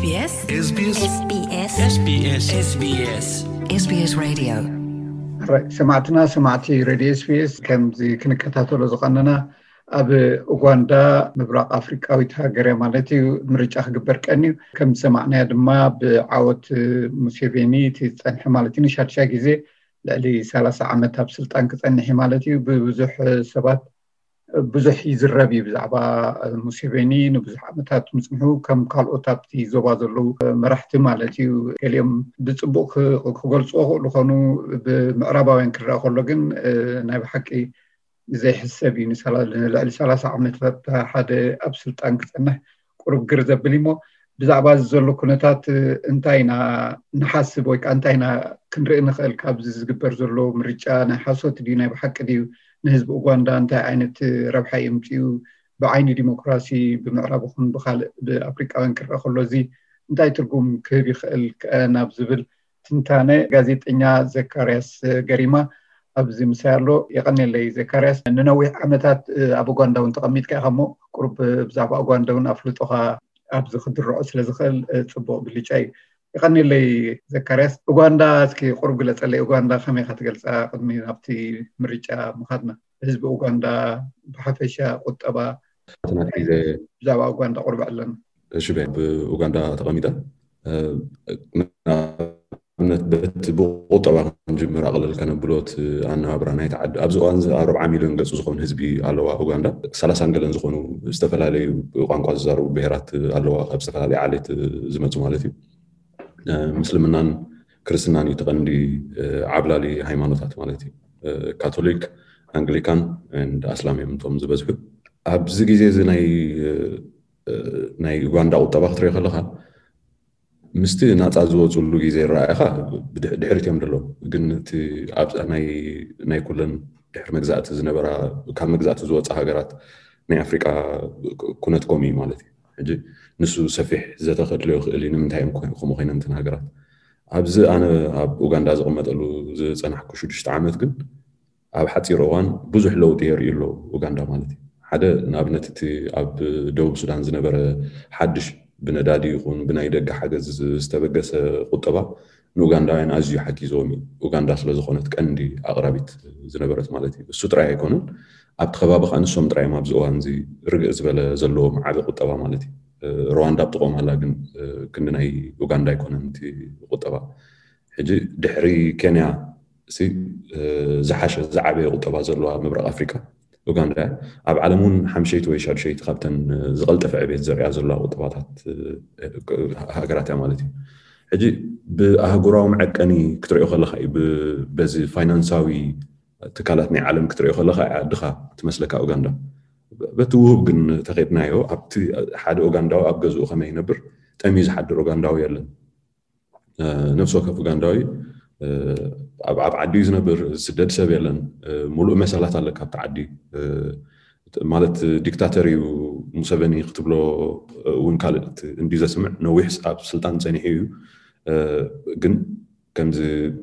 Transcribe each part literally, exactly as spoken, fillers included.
SBS SBS SBS SBS SBS SBS Radio سمعتنا سمعتي راديو اس بي اس كمزي كنكتاتلو زقننا اب اوغندا مبرق افريقاويت هاجر مالتي مرجع خبر كاني كم سمعنا دما بعوت موسيفيني تصنح مالتي نشاتشا غزي لالي ثلاثة عامات بسلطان كصنح مالتي ببزح سبات بزح يزربي بزعبا موسيفيني نبزح عامات مسمحو كم كالوتابتي زوبازلو مرحت مالتي اليوم بصبوخ خغلصو لخونو بمقرباوين كراخلو كن ناي بحقي زي حسابي مثلا لالي ثلاثة عامات حدا ابسلطان كصنح قرب غرزه بليمو بزعبا زلو كنتات انتاينا نحاسب ويك انتاينا كنرئ نخل كابز زغبر زلو مرجع نحاسوت دي ناي بحق دي نهزب اوغندا انت عينت ربحي يمتيو بعين ديمقراسي بمعربهم بخالق بافريقاوين كرخلو زي انتاي ترجم كبي خل كانا بزبل تنتانه غازيطኛ زكارياس غريما ابزي مسالو يقني لي زكارياس ننوي عمتات ابو غونداون تقميت كاخمو قرب بزعبا غونداون افلطوها ابز خدرو سلازخل صبو بليچاي يقني لي زكارياس اوغندا اسكي قرب غلصلي اوغندا خمي خاتغلصا قدمي ابتي مريچا مخدنا حزب اوغندا بحفشا قطبا تناكي زي بزعبا اوغندا قرب علن شباب اوغندا تقميدا نت بت بقطبا نجمر اقلل كان بلوت انا عبرنا يتعد ابزوان أربعة مليون ገጽ ዝኮን ህዝቢ ኣለዋ ኡጋንዳ ሰላሳ ገለን ዝኮኑ ዝተፈላልዩ ቋንቋ ዝዛረቡ ብሄራት ኣለዋ ኣብ ዝተፈላልዩ ዓሌት ዝመጹ ማለት እዩ ሙስሊምናን ክርስትናን ይተቀንዲ ዓብላሊ ሃይማኖታት ማለት እዩ ካቶሊክ አንግሊካን and እስላም ቶም ዝበዝሑ ኣብዚ ግዜ እዚ ናይ ናይ ኡጋንዳ ቁጠባ ክትርኢ ከለኻ ምስቲ ናጻ ዝወጽሉ ግዜ ረኣይኻ ድሕሪት እዮም ደሎ ግን እቲ ኣብ ናይ ናይ ኩለን ድሕሪ መግዛእቲ ዝነበራ ካብ መግዛእቲ ዝወጻ ሃገራት ናይ ኣፍሪቃ ኩነት ኮሚ ማለት እዩ ሕጂ ንሱ ሰፊሕ ዘተኸድልዮ ክእል ንምንታይ እዮም ከምኡ ኮይነን እንትን ሃገራት ኣብዚ ኣነ ኣብ ኡጋንዳ ዝቕመጠሉ ዝጸናሕኩ ሽዱሽተ ዓመት ግን ኣብ ሓፂር እዋን ብዙሕ ለውጢ የርኢ ኣሎ ኡጋንዳ ማለት እዩ ሓደ ንኣብነት እቲ ኣብ ደቡብ ሱዳን ዝነበረ ሓድሽ ብነዳዲ ይኹን ብናይ ደገ ሓገዝ ዝተበገሰ ቁጠባ ንኡጋንዳውያን ኣዝዩ ሓኪዞም ኡጋንዳ ስለ ዝኾነት ቀንዲ ኣቕራቢት ዝነበረት ማለት እዩ እሱ ጥራይ ኣይኮነን ኣብቲ ከባቢ ከዓ ንሶም ጥራይ ኣብዚ እዋን እዚ ርግእ ዝበለ ዘለዎም ዓበ ቁጠባ ማለት እዩ ሩዋንዳ ብጥቆም ኣላ ግን ክንዲ ናይ ኡጋንዳ ኣይኮነን እቲ ቁጠባ ሕጂ ድሕሪ ኬንያ እዚ ዝሓሸ ዝዓበየ ቁጠባ ዘለዋ ምብራቕ ኣፍሪካ ኡጋንዳ ኣብ ዓለም እውን ሓምሸይቲ ወይ ሻድሸይቲ ካብተን ዝቐልጠፈ ዕብየት ዘርእያ ዘለዋ ቁጠባታት ሃገራት እያ ማለት እዩ ሕጂ ብኣህጉራዊ መዐቀኒ ክትሪኦ ከለኻ በዚ ፋይናንሳዊ ትካላት ናይ ዓለም ክትሪኦ ከለኻ ዓድኻ ትመስለካ ኡጋንዳ በቲ ውህብ ግን ተኸድናዮ ኣብቲ ሓደ ኡጋንዳዊ ኣብ ገዝኡ ከመይ ይነብር ጠሚ ዝሓድር ኡጋንዳዊ የለን ነፍሲ ወከፍ ኡጋንዳዊ ኣብ ኣብ ዓዲ ዝነብር ስደድ ሰብ የለን ሙሉእ መሰላት ኣለ ካብቲ ዓዲ ማለት ዲክታተር እዩ ሙሰቨኒ ክትብሎ እውን ካልእት እንዲ ዘስምዕ ነዊሕ ኣብ ስልጣን ፀኒሑ እዩ ግን ከምዚ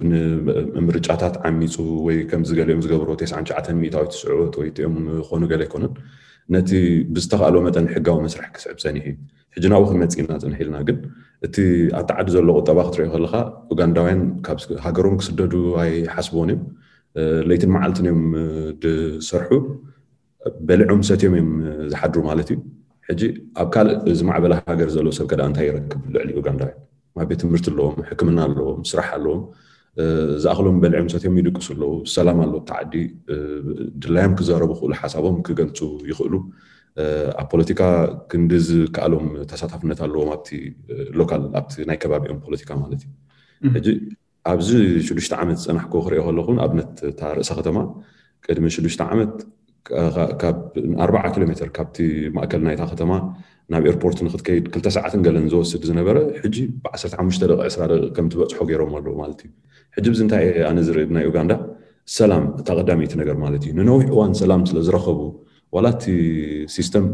ምርጫታት ዓሚፁ ወይ ከምዚ ገሊኦም ዝገብሮ ተስዓን ሸውዓተ ሚእታዊ ትስዕበት ወይ እትኦም ዝኾኑ ገለ ኣይኮነን ነቲ ብዝተኻእሎ መጠን ሕጋዊ መስርሕ ክስዕብ ፀኒሑ እዩ ሕጂ ናብኡ ክንመፅእ ኢና ፀኒሕልና ግን እቲ ኣብቲ ዓዲ ዘሎ ቁጠባ ክትሪኦ ከለኻ ኡጋንዳውያን ካብ ሃገሮም ክስደዱ ኣይሓስቦን እዮም ለይትን መዓልትን እዮም ዝሰርሑ በሊዖም ሰትዮም እዮም ዝሓድሩ ማለት እዩ ሕጂ ኣብ ካልእ ዝማዕበለ ሃገር ዘሎ ሰብ ከዳ እንታይ ይረክብ ልዕሊ ኡጋንዳውያን ኣብ ቤት ትምህርቲ ኣለዎም ሕክምና ኣለዎም ስራሕ ኣለዎም ዝኣኽሎም በሊዖም ሰትዮም ይድቅሱ ኣለዉ ሰላም ኣሎ ተዓዲ ድላዮም ክዛረቡ ክእሉ ሓሳቦም ክገልጹ ይኽእሉ ኣብ ፖለቲካ ክንድዝ ከኣሎም ተሳታፍነት ኣለዎም ኣብቲ ሎካል ኣብቲ ናይ ከባቢኦም ፖለቲካ ማለት እዩ ሕጂ ኣብዚ ሽዱሽተ ዓመት ፀናሕኮ ክሪኦ ከለኹ ኣብነት እታ ርእሰ ከተማ ቅድሚ ሽዱሽተ ዓመት ካብ ኣርባዓ ኪሎ ሜትር ካብቲ ማእከል ናይታ ከተማ ናብ ኤርፖርት ንክትከይድ ክልተ ሰዓትን ገለን ዝወስድ ዝነበረ ሕጂ ብዓሰርተ ሓሙሽተ ደቂቃ ዒስራ ደቂቃ ከም ትበፅሖ ገይሮም ኣለዉ ማለት እዩ ሕጂ ብዚ እንታይ ኣነ ዝርኢ ናይ ኡጋንዳ ሰላም እታ ቀዳሚት ነገር ማለት እዩ ንነዊሕ እዋን ሰላም ስለ ዝረኸቡ ወላቲ ሲስተም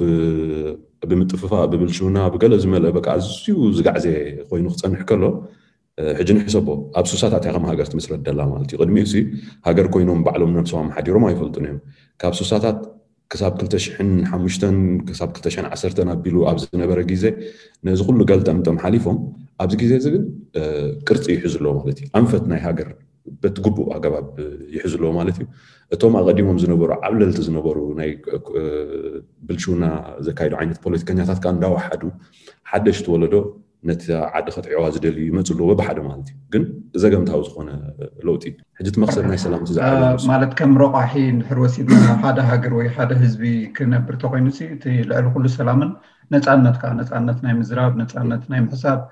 ብምጥፍፋ ብብልሽውና ብገለ ዝመልአ በቃ ኣዝዩ ዝጋዕዘ ኮይኑ ክፀንሕ ከሎ ሕጂ ንሕሰቦ ኣብ ሱሳታት ኢኻ ሃገር ትምስረት ደላ ማለት እዩ ቅድሚኡ ሃገር ኮይኖም ባዕሎም ነብሶም ሓዲሮም ኣይፈልጡን እዮም ካብ ሱሳታት كساب كلتشحن حمشتن كساب كلتشحن عسرتن أبيلو أبز نبرة جيزة نزخل قلت أمتم حليفهم أبز جيزة زين كرت يحزلوا مالتي أنفتنا هاجر بتجبوا أجاب يحزلوا مالتي توم أقدمهم زنبرة عبلل تزنبروا ناي بلشونا زكايدو عينت بوليتيكانيات كان داو حدو حدش تولدو نت عاد خط عواز دلي متصلوا بحد مالتي جن زجم تاوز خونه لوتي حجت مقصد ناي سلام تزعل مالت كم رقع حين حروسيدنا هذا هاجر وي هذا حزبي كنا برتقينسي تي لعلو كل سلامن نتعنت كان نتعنت ناي مزراب نتعنت ناي حساب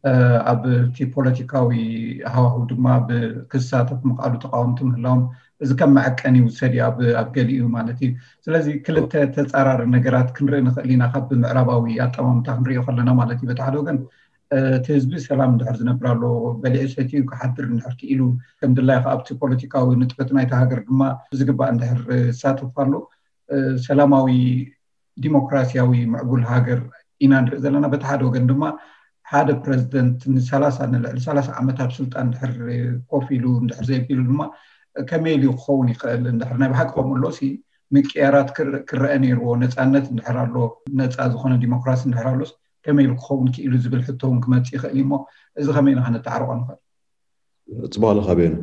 أب تي بوليتيكاوي هاو دما بكسات مقالو تقاومتم لهم إذا كان معك أني وسري أب أب قاليو مالتي سلازي كل تتعرر النجارات كنري نخلينا خب معرباوي أتمام تخمري وخلنا مالتي بتحدوجن تهزبي سلام دحر زنبرالو بلعشتي وكحدر نحكي إلو كم دلله أبتي بوليتيكاوي نتبتنا يتهاجر جما زجبا ندحر ساتفارلو سلاماوي ديمقراطياوي معقول هاجر إنان رزلنا بتحدوجن دما هذا بريزيدنت نسالس عن نسالس عمتها بسلطان دحر كوفيلو دحر زي بيلو دما كميل يخوني خل دحرنا بحقهم اللوسي مكيارات كر كراني رو نتعنت دحرالو نتاز خونه ديمقراطي دحرالوس كميل يخون كي إلو زبل حتهم كما تيخلي ما إذا خمينا حنا تعرف عنه صباح الخير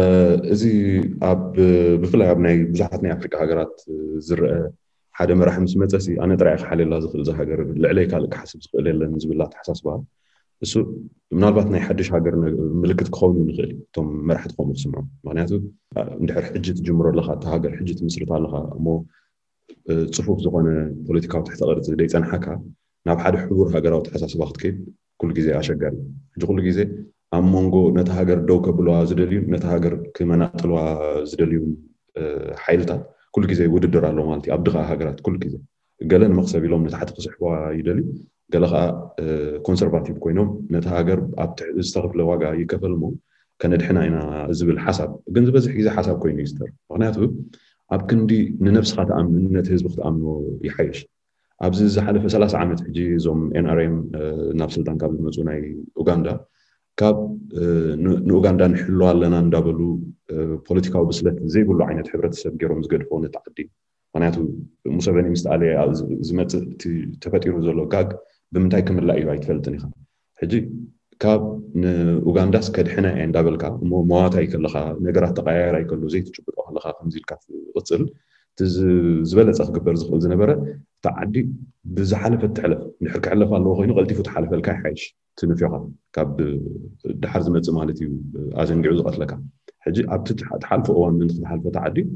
إذا أب بفلا أبناء بزحتني أفريقيا هجرات زر حدا ما راح مسمتسي أنا ترى حالي لازم خل زهجر اللي عليك على حسب اللي نزل الله تحسس بها بس من البطن يحدش هاجر ملكة قوم نغلي توم ما راح تقوم بسمعه معناته ندحر حجة جمهور لها تهاجر حجة مصر لها مو تصفوف زغنا بوليتيكا تحت الأرض زي أنا حكى ناب حد حضور هاجرات حساس باخت كيف كل جزء أشجع كل جزء أم مونجو نتهاجر دوكا بلوا زدليو نتهاجر كمان أطلوا زدليو حيلتا كل جزء وددر على مالتي أبدغ هاجرات كل جزء قالنا مقصبي لهم نتحت قصحوا يدلي قالها كونسرفاتيف كوينهم نتهاجر استغفر لواجا يكفلمو كان دحنا هنا زبل حسب جنز بزح جزء حسب كوين يستر معناته أبكندي نفس خات أمن نتهز بخت أمنه يحيش أبز زحلف ثلاث عامات حجي زوم إن آر إم نفس الدان قبل مزوناي أوغندا كاب نوغندا نحلو لنا ندابلو بوليتيكاو بسلت زي كل عينة حبرة السب جيروم زقدفو نتعدي معناته مسابني مستعلي زمت تفتيرو زلو كاك بمنتاي كمل لا يوايت فلتني خا حجي كاب نوغندا سكد حنا عند دابلكا مو مواتاي كلها نغرات تقاير اي كلو زي تجبطو خلخا خمزيل كاف قصل تز زبلت اخبر زخل زنبره تعدي بزحلف تحلف نحرك حلف الله خوينو قلتي فوت حلف الكاي حايش تنفيها كاب دحر زمت مالتي ازنقعو زقتلكا حجي اب تحلف اوان من حلف تعدي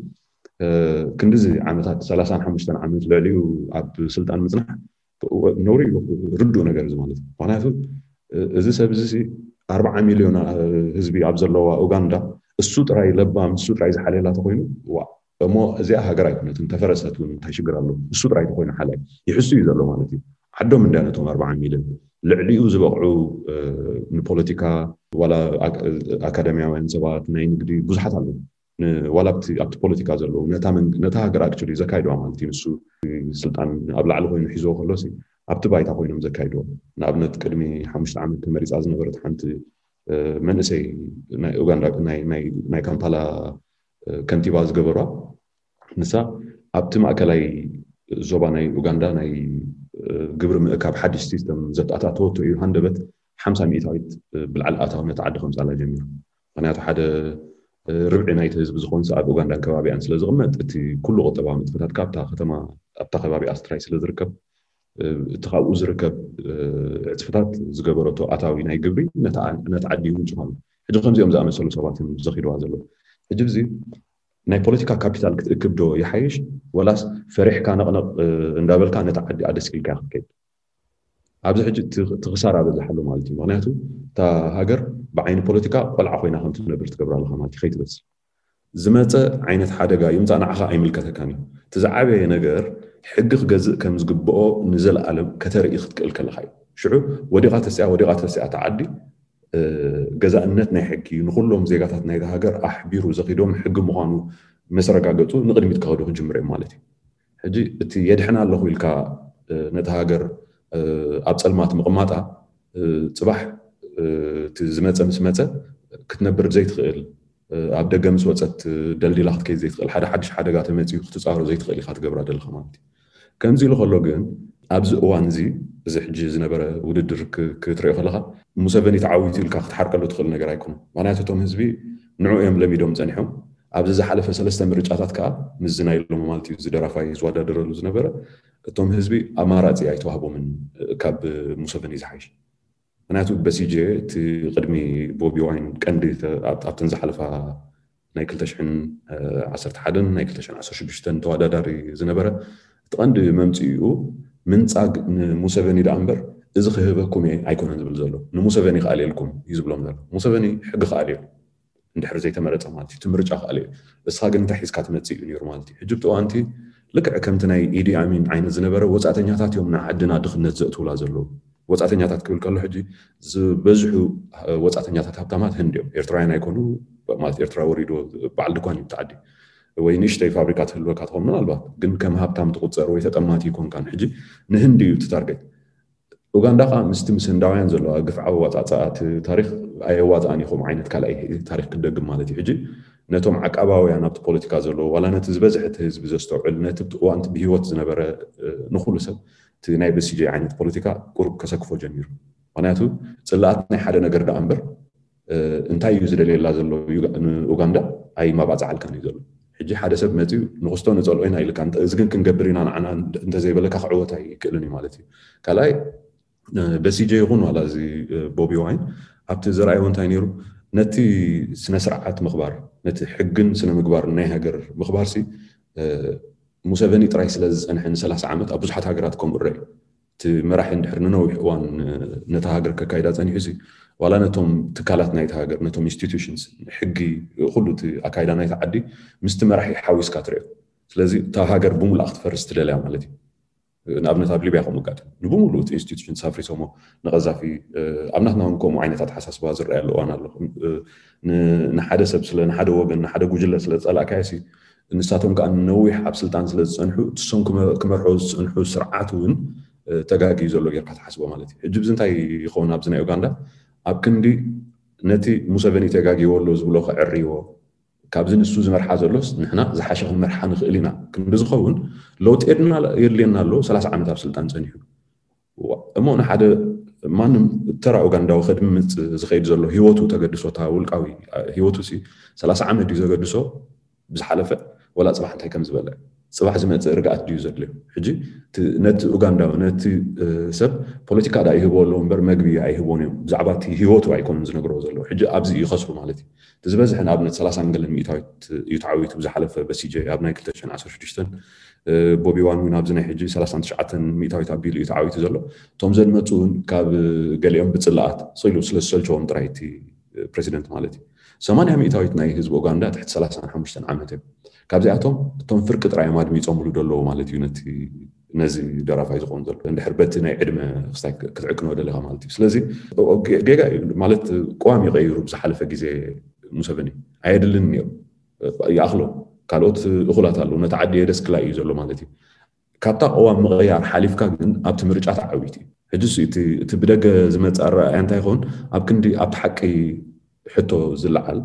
كندزي عامات ثلاثة وخمسين عامات لعليو اب سلطان مصنح نوري ردو ነገር ማለት ማለት እዚ ሰብ እዚ أربعة مليون ህዝቢ ኣብ ዘለዋ ኡጋንዳ እሱ ጥራይ ለባም እሱ ጥራይ ዝሓለላ ተኮይኑ ዋ እሞ እዚኣ ሃገር ኣይኮነትን ተፈረሰቱን እንታይ ሽግር ኣሎ እሱ ጥራይ ተኮይኑ ሓላይ ይሕሱ እዩ ዘሎ ማለት እዩ ዓዶም እንዳነቶም أربعة مليون ልዕሊኡ ዝበቕዑ ንፖለቲካ ወላ ኣካደሚያውያን ሰባት ናይ ንግዲ ብዙሓት ኣለዉ ولا بتي أبت بوليتيكا زلوا نتامن نتهاجر أكتشلي زكايدو عملتي مسو سلطان أبلع له إنه حيزوه خلصي أبت بايت أخوينهم زكايدو نابنت كلمي حمشت عمل تمارس أزنا برد حنت من سي ناي أوغندا ناي ناي ناي كامبالا كنتي باز جبرا نسا أبت ما أكلاي زوبا ناي أوغندا ناي جبر كاب حدش سيستم زت أتاتوتو يهندبت خمسة مئة بالعلاقة ونتعدى خمسة على جميع أنا أتحدى ربع نايت هزب زخون ساعات أوغندا كبابي أنسل زغمت أتي كل غطبا متفتات كابتا ختما أبتا كبابي أستراي سل زركب اتخاو زركب اتفتات زقبرتو أتاوي ناي قبري نتعدي ونجمال حجو خمزي أمزا أمسلو سباتي زخيرو هذا حجو زي ناي بوليتيكا كابيتال كتكبدو يحيش ولاس فريح كان نقنق اندابل كان نتعدي أدسكيل كاخ كيد أبزا حجو تغسار أبزا حلو مالتي مغنياتو تا هاجر بعين بوليتيكا ولا عفوينا خمسة نبر تكبر على خماتي خيط بس زمت عينة حدا يمتى أنا عخا أي ملكة كاني تزعبي نجار حقق جزء كم زقبقه نزل على كتر يخد الكل خاي شعو وديقات الساعة وديقات الساعة تعدي جزء النت نحكي نقول لهم زي قطعت نيجا هاجر أحبير وزقيدهم حق مغانو مسرق عقتو نقدر يتكادوا جمرة مالتي هجي تي يدحنا الله ويلكا نتهاجر أبصلمات مقماتها صباح تزمت مسمته كتنبر زي تخيل ኣብ ደገ ምስ ወፀት ደልዲላ ክትከይድ ዘይትኽእል ሓደ ሓድሽ ሓደጋ ተመፂኡ ክትፃወሮ ዘይትኽእል ኢኻ ትገብራ ዘለኻ ማለት እዩ ከምዚ ኢሉ ከሎ ግን ኣብዚ እዋን እዚ እዚ ሕጂ ዝነበረ ውድድር ክትሪኦ ከለኻ ሙሰቨኒ ተዓዊቱ ኢልካ ክትሓርቀሉ ትኽእል ነገር ኣይኮነን ምክንያቱ እቶም ህዝቢ ንዑ እዮም ለሚዶም ፀኒሖም ኣብዚ ዝሓለፈ ሰለስተ ምርጫታት ከዓ ምስ ዝናይሎም ማለት እዩ ዝደራፋይ ዝወዳደረሉ ዝነበረ እቶም ህዝቢ ኣማራፂ ኣይተዋህቦምን ካብ ሙሰቨኒ ዝሓይሽ ምክንያቱ በሲጄ እቲ ቅድሚ ቦቢ ዋይን ቀንዲ ኣብተን ዝሓለፋ ናይ ክልተ ሽሕን ዓሰርተ ሓደን ናይ ክልተ ሽሕን ዓሰርተ ሽዱሽተን ተወዳዳሪ ዝነበረ እቲ ቀንዲ መምፅኡ ምንፃግ ንሙሰቨኒ ዳ እምበር እዚ ክህበኩም ኣይኮነን ዝብል ዘሎ ንሙሰቨኒ ክኣል የልኩም እዩ ዝብሎም ዘሎ ሙሰቨኒ ሕጊ ክኣል እዩ እንድሕር ዘይተመረፀ ማለት እዩ ምርጫ ክኣል እዩ እስኻ ግን እንታይ ሒዝካ ትመፅእ እዩ ነይሩ ማለት እዩ ሕጂ ብጥዋንቲ ልክዕ ከምቲ ናይ ኢዲ ኣሚን ዓይነት ዝነበረ ወፃእተኛታት እዮም ንዓድና ድኽነት ዘእትውላ ዘለዉ ወፃእተኛታት ክብል ከሎ ሕጂ ዝበዝሑ ወፃእተኛታት ሃብታማት ህንድ እዮም ኤርትራውያን ኣይኮኑ ማለት ኤርትራ ወሪዶ በዓል ድኳን እዩ ተዓዲ ወይ ንእሽተይ ፋብሪካ ትህልወካ ትኾን ምናልባት ግን ከም ሃብታም ትቁፀር ወይ ተጠማቲ ይኮንካን ሕጂ ንህንዲ እዩ ትታርጌት ኡጋንዳ ከዓ ምስቲ ምስ ህንዳውያን ዘለዋ ግፍዓዊ ዋፃፃኣት ታሪክ ኣየዋፃእን ኢኹም ዓይነት ካልኣይ ታሪክ ክደግም ማለት እዩ ሕጂ ነቶም ዓቃባውያን ኣብቲ ፖለቲካ ዘለዎ ዋላ ነቲ ዝበዝሐ እቲ ህዝቢ ዘስተውዕል ነቲ እዋንቲ ብሂወት ዝነበረ ንኩሉ ሰብ እቲ ናይ በሲጄ ዓይነት ፖለቲካ ቁርብ ከሰክፎ ጀሚሩ ምክንያቱ ፅላኣት ናይ ሓደ ነገር ዳ እምበር እንታይ እዩ ዝደልየላ ዘሎ ኡጋንዳ ኣይ ማባፅዓልካን እዩ ዘሎ ሕጂ ሓደ ሰብ መፅኡ ንክስቶ ንፀልኦ ኢና ኢልካ እዚ ግን ክንገብር ኢና ንዓና እንተዘይበለካ ክዕወት ኣይክእልን እዩ ማለት እዩ ካልኣይ በሲጄ ይኹን ዋላ እዚ ቦቢ ዋይን ኣብቲ ዝረኣዮ እንታይ ነይሩ ነቲ ስነ ስርዓት ምኽባር ነቲ ሕግን ስነ ምግባር ናይ ሃገር ምኽባር ሲ ሙሰቨኒ ጥራይ ስለ ዝፀንሐ ንሰላሳ ዓመት ኣብ ብዙሓት ሃገራት ከምኡ ርአ እቲ መራሒ እንድሕር ንነዊሕ እዋን ነታ ሃገር ከካይዳ ፀኒሑ ሲ ዋላ ነቶም ትካላት ናይቲ ሃገር ነቶም ኢንስቲትዩሽንስ ሕጊ ኩሉ እቲ ኣካይዳ ናይቲ ዓዲ ምስቲ መራሒ ሓዊስካ ትሪኦ ስለዚ እታ ሃገር ብምሉእ ክትፈርስ ትደልያ ማለት እዩ ንኣብነት ኣብ ሊብያ ከምኡ ጋር ንብምሉእ እቲ ኢንስቲትዩሽንስ ኣፍሪሶሞ ንቐዛፊ ኣብ ናትና እውን ከምኡ ዓይነታት ሓሳስባ ዝረአየሉ እዋን ኣሎ ንሓደ ሰብ ስለ ንሓደ ወገን ንሓደ ጉጅለ ስለ ዝፀላእካዮ ንሳቶም ከዓ ነዊሕ ኣብ ስልጣን ስለ ዝፀንሑ እሶም ክመርሑ ዝፀንሑ ስርዓት እውን ተጋጊዩ ዘሎ ጌርካ ትሓስቦ ማለት እዩ ሕጂ ብዚ እንታይ ይኸውን ኣብዚ ናይ ኡጋንዳ ኣብ ክንዲ ነቲ ሙሰቨኒ ተጋጊወሎ ዝብሎ ክዕርይዎ ካብዚ ንሱ ዝመርሓ ዘሎስ ንሕና ዝሓሸ ክንመርሓ ንኽእል ኢና ክንዲ ዝኸውን ለውጢ የድልየና ኣሎ ሰላሳ ዓመት ኣብ ስልጣን ፀኒሑ እሞ ንሓደ ማንም ተራ ኡጋንዳዊ ከድምፅ ዝኸይድ ዘሎ ሂወቱ ተገድሶታ ውልቃዊ ሂወቱ ሲ ሰላሳ ዓመት እዩ ዘገድሶ ብዝሓለፈ ወላ ፅባሕ እንታይ ከም ዝበለ ፅባሕ ዝመፅእ ርግኣት ድዩ ዘድልዮ ሕጂ ነቲ ኡጋንዳዊ ነቲ ሰብ ፖለቲካ ዳ ይህቦ ኣሎ እምበር መግቢ ኣይህቦን እዮም ብዛዕባ እቲ ሂወቱ ኣይኮኑን ዝነግርዎ ዘለዎ ሕጂ ኣብዚ ይኸስሩ ማለት እዩ እቲ ዝበዝሐ ንኣብነት ሰላሳን ገለን ሚእታዊት እዩ ተዓዊቱ ብዝሓለፈ በሲጄ ኣብ ናይ ክልተ ሽሕን ዓሰርተ ሽዱሽተን ቦቢ ዋይን እውን ኣብዚ ናይ ሕጂ ሰላሳን ትሽዓተን ሚእታዊት ኣቢሉ እዩ ተዓዊቱ ዘሎ እቶም ዘድመፁ ካብ ገሊኦም ብፅላኣት ስኢሉ ስለ ዝሰልቸዎም ጥራይ እቲ ፕሬዚደንት ማለት እዩ ሰማንያ ሚእታዊት ናይ ህዝቢ ኡጋንዳ ትሕቲ ሰላሳን ሓሙሽተን ዓመት እዮም ካብዚኣቶም እቶም ፍርቂ ጥራይ ኣድሚፆምሉ ደለዎ ማለት እዩ ነቲ ነዚ ደራፋይ ዝኾኑ ዘሎ እንድሕር በቲ ናይ ዕድመ ክስታይ ክትዕቅኖ ደለኻ ማለት እዩ ስለዚ ጌጋ ማለት ቀዋሚ ይቀይሩ ብዝሓለፈ ግዜ ሙሰቨኒ ኣየድልን እዮም ይኣኽሎ ካልኦት እኹላት ኣለዉ ነቲ ዓዲ የደስ ክላይ እዩ ዘሎ ማለት እዩ ካብታ ቀዋም ምቕያር ሓሊፍካ ግን ኣብቲ ምርጫ ተዓዊት እዩ ሕጂ እቲ ብደገ ዝመፅእ ኣረኣእያ እንታይ ይኸውን ኣብ ክንዲ ኣብቲ ሓቂ ሕቶ ዝለዓል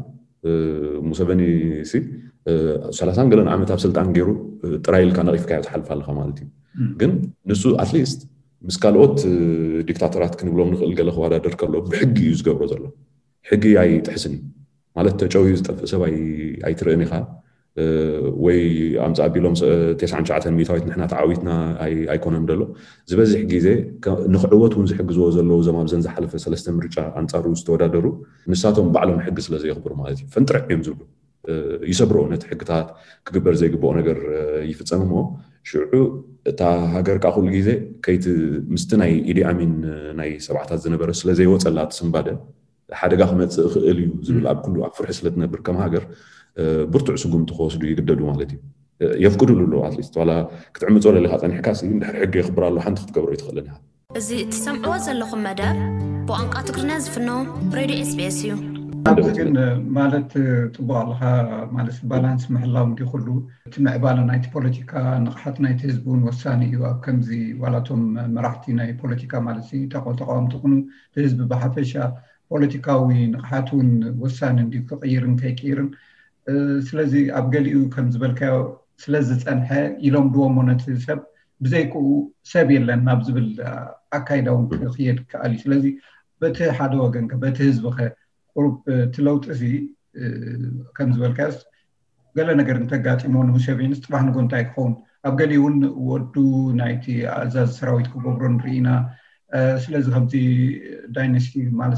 ሙሰቨኒ ሲ ሰላሳን ገለን ዓመት ኣብ ስልጣን ገይሩ ጥራይ ኢልካ ነቒፍካዮ ትሓልፍ ኣለኻ ማለት እዩ ግን ንሱ ኣትሊስት ምስ ካልኦት ዲክታተራት ክንብሎም ንኽእል ገለ ክወዳደር ከሎ ብሕጊ እዩ ዝገብሮ ዘሎ ሕጊ ኣይጥሕስን ማለት ተጨውዩ ዝጠፍእ ሰብ ኣይትርእን ኢኻ ወይ ኣምፃ ኣቢሎም ተስዓን ትሽዓተን ሚእታዊት ንሕና ተዓዊትና ኣይኮነን ደሎ ዝበዝሕ ግዜ ንክዕወት እውን ዝሕግዝዎ ዘለዉ እዞም ኣብዘን ዝሓለፈ ሰለስተ ምርጫ ኣንፃሩ ዝተወዳደሩ ንሳቶም ባዕሎም ሕጊ ስለ ዘይኽብሩ ማለት እዩ ፈንጥርዕ እዮም ዝብሉ ይሰብሮ ነቲ ሕግታት ክግበር ዘይግብኦ ነገር ይፍፀም እሞ ሽዑ እታ ሃገር ከዓ ኩሉ ግዜ ከይቲ ምስቲ ናይ ኢዲ ኣሚን ናይ ሰብዓታት ዝነበረ ስለ ዘይወፀላ ትስምባደ ሓደጋ ክመፅእ ክእል እዩ ዝብል ኣብ ኩሉ ኣብ ፍርሒ ስለ ትነብር ከም ሃገር ብርቱዕ ስጉምቲ ክወስዱ ይግደዱ ማለት እዩ የፍቅዱሉ ኣሎ ኣትሊስት ዋላ ክትዕምፆ ለለካ ፀኒሕካ እንድሕር ሕጊ የኽብር ኣሎ ሓንቲ ክትገብሮ ይትኽእልን ኢኻ እዚ እትሰምዕዎ ዘለኹም መደብ ብቋንቋ ትግርኛ ዝፍኖ ሬድዮ ኤስቢኤስ እዩ ግን ማለት ፅቡቅ ኣለካ ማለት ባላንስ ምሕላው እንዲ ኩሉ እቲ ምዕባለ ናይቲ ፖለቲካ ንቕሓት ናይቲ ህዝቢ እውን ወሳኒ እዩ ኣብ ከምዚ ዋላቶም መራሕቲ ናይ ፖለቲካ ማለት ተቃወምቲ ይኹኑ ህዝቢ ብሓፈሻ ፖለቲካዊ ንቕሓቱን ውሳነን ዲ ክቕይርን ከይቅይርን ስለዚ ኣብ ገሊኡ ከም ዝበልካዮ ስለዚ ፀንሐ ኢሎም ድዎሞ ነቲ ሰብ ብዘይክኡ ሰብ የለን ናብ ዝብል ኣካይዳውን ክኽየድ ከኣል እዩ ስለዚ በቲ ሓደ ወገን በቲ ህዝቢ ኸ ቁሩብ ትለውጥ እዚ ከም ዝበልካዮስ ገለ ነገር እንተጋጢሞ ንሙሴቬኒስ ጥራሕ ንጎ እንታይ ክኸውን ኣብ ገሊኡ እውን ወዱ ናይቲ ኣዛዚ ሰራዊት ክገብሮ ንርኢና ስለዚ ከምቲ ዳይነስቲ ማለት